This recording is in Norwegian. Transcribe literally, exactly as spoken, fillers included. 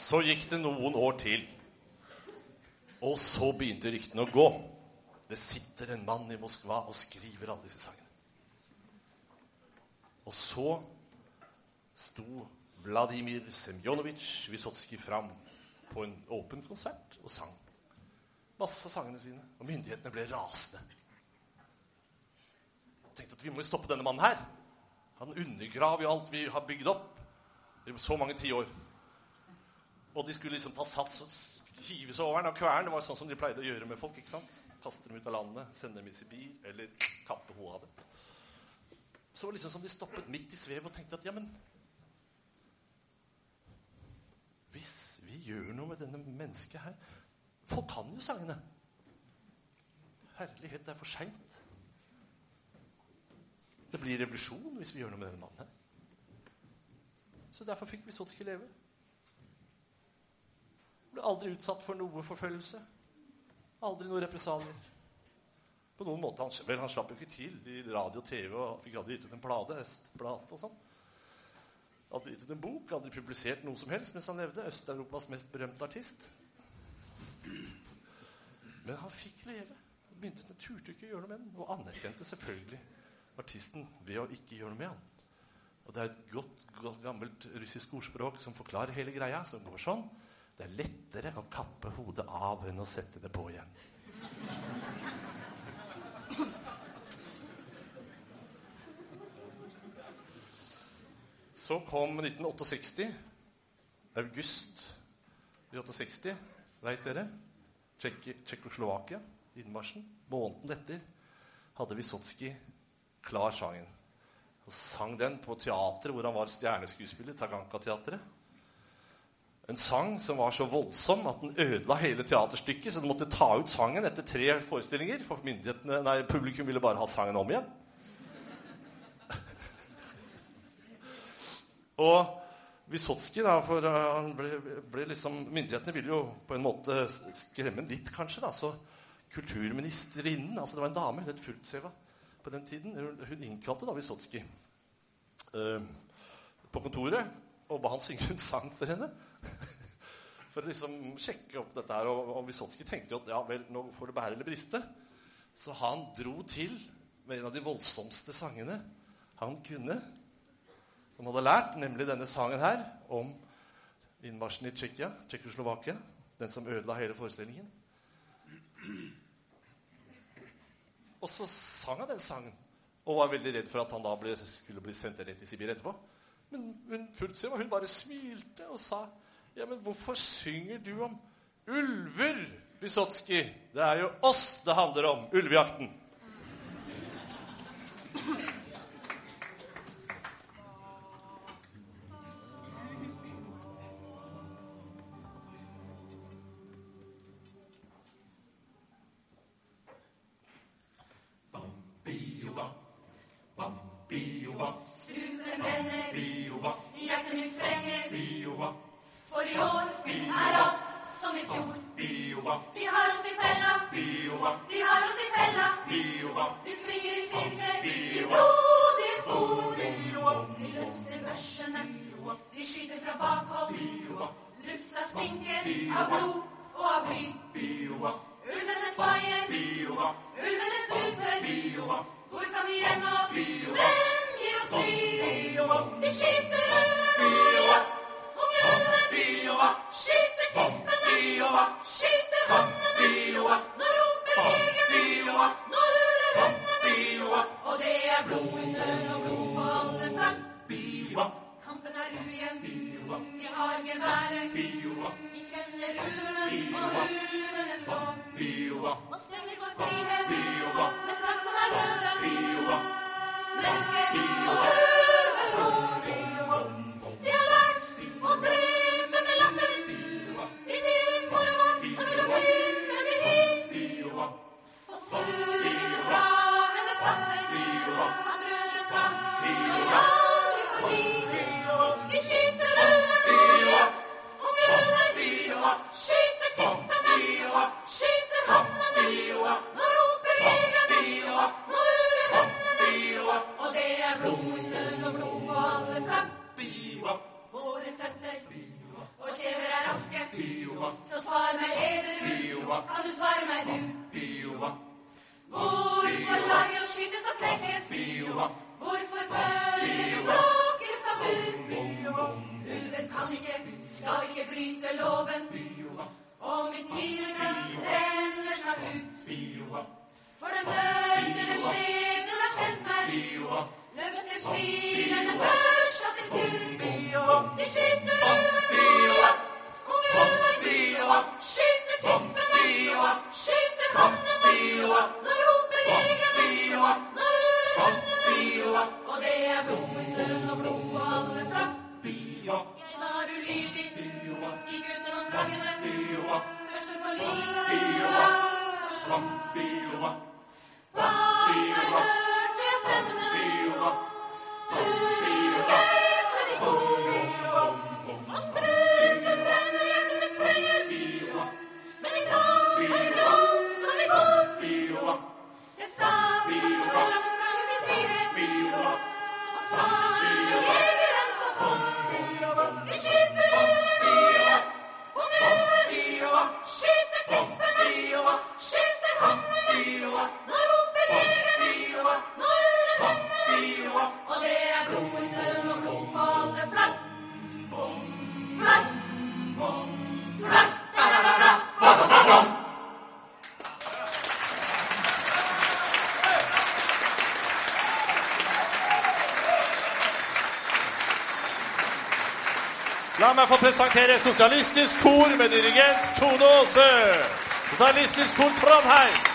Så gikk det noen år til, og så begynte ryktene å gå. Det sitter en mann i Moskva og skriver alle disse sangene. Og så sto Vladimir Semjonovitsj Vysotskij fram på en åpen konsert og sang masse av sangene sine, og myndighetene ble rasende. Jeg tenkte at vi må jo stoppe denne mannen her. Han undergraver jo alt vi har bygd opp i så mange tiår. Og de skulle liksom ta sats og hive seg over den av kvern. Det var sånn som de pleide å gjøre med folk, ikke sant? Kaste dem ut av landet, sende dem i Sibir, eller kappe hodet av dem. Så var det liksom som de stoppet midt i svev og tenkte at, ja, men hvis vi gjør noe med denne mennesket her, folk kan jo sangene. Herlighet, det er for sent. Det blir revolusjon hvis vi gjør noe med denne mannen her. Så derfor fikk Vysotskij leve. Ble aldri utsatt for noe forfølgelse. Aldri noe represalier. På noen måte, han, vel, han slapp jo ikke til i radio og tv, og fikk aldri gitt ut en plate, Østplate og sånn. Aldri gitt ut en bok, aldri publisert noe som helst mens han levde. Øst-Europas mest berømte artist. Men han fikk leve. Myndighetene turte ikke å gjøre noe med den, og anerkjente selvfølgelig artisten ved å ikke gjøre noe med han. Og det er et godt, godt gammelt russisk ordspråk som forklarer hele greia, som går sånn. Det er lettere å kappe hodet av enn å sette det på igjen. Så kom nitten sekstiåtte, august sekstiåtte, vet dere? Tsjekkoslovakia, innmarsjen. Måneden etter hadde Vysotskij klar sangen. Og sang den på teatret hvor han var stjerneskuespiller, Taganka-teatret. En sang som var så voldsom at den ødela hele teaterstykket, så de måtte ta ut sangen etter tre forestillinger, for myndighetene, nei, publikum ville bare ha sangen om igjen. Og Vysotskij, da, for uh, han ble, ble liksom, myndighetene ville jo på en måte skremme litt, kanskje, da, så kulturministerinnen, altså det var en dame, hun het Fultseva på den tiden, hun innkalte da Vysotskij uh, på kontoret, og ba han synge en sang for henne, for å liksom sjekke opp dette her, og, og Vysotskij tenkte jo at, ja vel, nå får det bære eller briste, så han dro til med en av de voldsomste sangene han kunne, som hadde lært, nemlig denne sangen her, om innmarsjen i Tsjekkia, Tsjekkoslovakia, den som ødela hele forestillingen. Og så sang han den sangen, og var veldig redd for at han da ble, skulle bli sendt rett i Sibir etterpå. Men hun fulgte seg, og hun bare smilte og sa, ja, men hvorfor synger du om ulver, Vysotskij? Det er jo oss det handler om, ulvejakten. Skyter tispen, skyter hannen, og roper meg få presentere Sosialistisk Kor med dirigent Tone Aase. Sosialistisk Kor Trondheim.